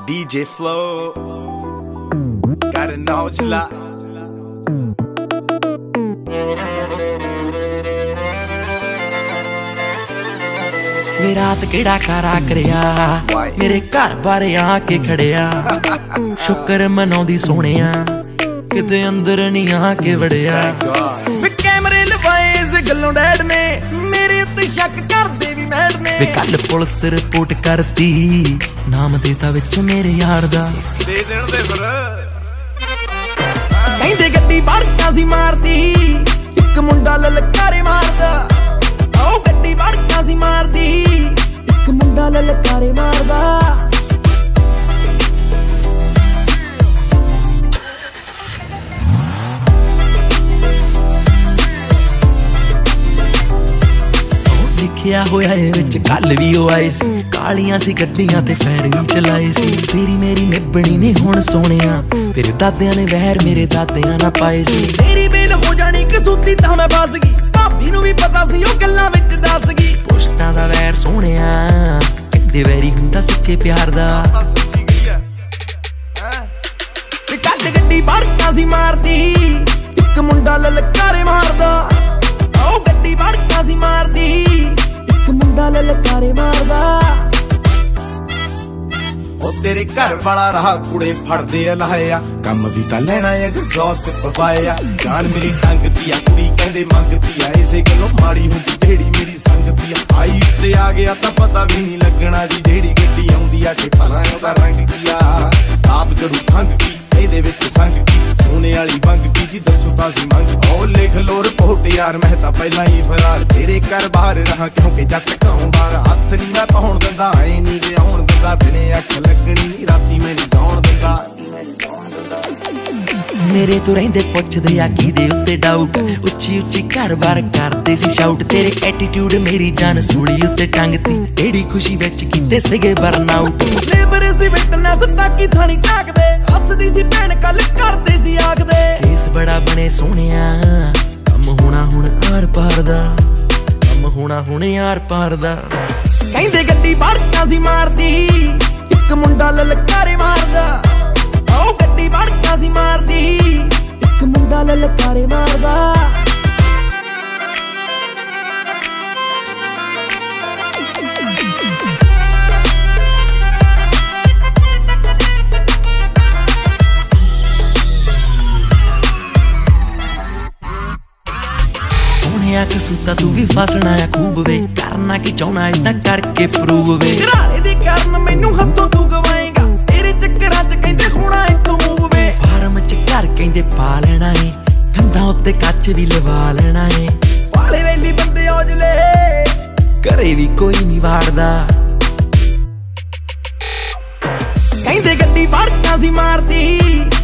DJ Flow, gotta know Jala. वे रात केड़ा कारा करिया मेरे घर बारे आके खड़िया शुक्र मनाउंदी सोहणिया किते अंदर नहीं आके वड़िया वे कैमरे लवाए इस गल्लों डैड ने मेरे उत्ते शक करदे वी मैड ने वे कल पुलिस रिपोर्ट करती नाम देता विच मेरे यार दा दे देण दे फिर कहंदे गड्डी भड़का सी मारदी इक मुंडा ललकारे मारदा ओ गड्डी भड़का सी मारदी इक मुंडा ललकारे मारदा लिखिया होया ए विच कल भी ओ आई सी कालियां सी गड्डियां ते फैर भी चलाए सी तेरी मेरी निभणी नहीं हुण सोहणिया तेरे दादियां ने वहर मेरे दादियां ना पाए सी तेरी बेल हो जानी कसूती तां मैं फस गई भाभी नूं भी पता सी ओ गल्लां विच दस गई पुश्तां दा वैर सोहणिया किते वैरी हुंदा सच्चे प्यार दा सच्ची गई है ते कल गड्डी भड़का सी मारदी इक मुंडा ललकारे मारदा ओ गड्डी भड़का सी मारदी इक मुंडा ललकारे मारदा ओ तेरे घर वाला रहा कुड़े फड़दे लाया कम भी तां लेना एग्जॉस्ट पवाया जान मेरी टंगदी आ कुड़ी कहंदे मंगदी आ इसे गल्लों माड़ी हुंदी ढेड़ी मेरी संगती आ आई उत्ते आ गया तां पता भी नहीं लगना जी ढेड़ी गड्डी आउंदी आ ते भला ओहदा रंग की आ आप जड़ू खंग की ਇਹਦੇ ਵਿੱਚ ਸੰਗ ਕੀ ਸੋਨੇ ਵਾਲੀ ਵੰਗ ਕੀ ਜੀ ਦੱਸੋ ਤਾਂ ਸੀ ਮੰਗ ਉਹ ਲਿਖ ਲੋ ਰਿਪੋਰਟ ਯਾਰ ਮੈਂ ਤਾਂ ਪਹਿਲਾਂ ਹੀ ਫਰਾਰ ਤੇਰੇ ਘਰ ਬਾਹਰ ਰਹਾ ਕਿਉਂਕਿ ਜੱਟ ਘਾਉਂਦਾ ਹੱਥ ਨਹੀਂ ਮੈਂ ਪਾਉਣ ਦਿੰਦਾ ਐ ਨਹੀਂ ਜੇ ਆਉਣ ਦਿੰਦਾ ਦਿਨੇ ਅੱਖ ਲੱਗਣੀ ਨਹੀਂ ਰਾਤੀ ਮੈਂ ਨਹੀਂ ਸੌਣ ਦਿੰਦਾ ਮੇਰੇ ਤੋਂ ਰਹਿੰਦੇ ਪੁੱਛਦੇ ਆ ਕਿਹਦੇ ਉੱਤੇ ਡਾਊਟ ਉੱਚੀ ਉੱਚੀ ਘਰ-ਬਾਰ ਕਰਦੇ ਸੀ ਸ਼ਾਊਟ ਤੇਰੇ ਐਟੀਟਿਊਡ ਮੇਰੀ ਜਾਨ ਸੂਲੀ ਉੱਤੇ ਟੰਗਤੀ ਏੜੀ ਖੁਸ਼ੀ ਵਿੱਚ ਕੀਤੇ ਸੀਗੇ ਬਰਨਆਊਟ ਲੇਬਰ ਸੀ ਵਿਟਨੈਸ ਤਾਕੀ ਥਾਣੀ ਝਾਕਦੇ ਹੱਸਦੀ ਸੀ ਭੈਣ ਕੱਲ ਕਰਦੇ ਸੀ ਆਖਦੇ ਕੇਸ ਬੜਾ ਬਣੇ ਸੋਹਣਿਆ ਕੰਮ ਹੋਣਾ ਹੁਣ ਆਰ ਪਾਰ ਦਾ ਕੰਮ ਹੋਣਾ ਹੁਣ ਆਰ ਪਾਰ ਦਾ ਕਹਿੰਦੇ ਗੱਡੀ ਭੜਕਾ ਸੀ ਮਾਰਦੀ ਇੱਕ ਮੁੰਡਾ ਲਲਕਾਰੇ ਮਾਰਦਾ ओ गड्डी भड़का सी मारदी इक मुंडा ललकारे मारदा सोहणिया कसूता तू भी फसना है खूब वे करना की चाहना इदा करके प्रूव वे घराले दे कारण मैनू हत्थों तू गवाएगा तेरे चक्करां च कहंदे होना एक मूव वे फार्म च घर कहंदे पा लेना है कंधां उत्ते कच भी लवा लेना है वाले वेली बंदे औजले घरे भी कोई नहीं वाड़दा कहंदे गड्डी भड़का सी मारदी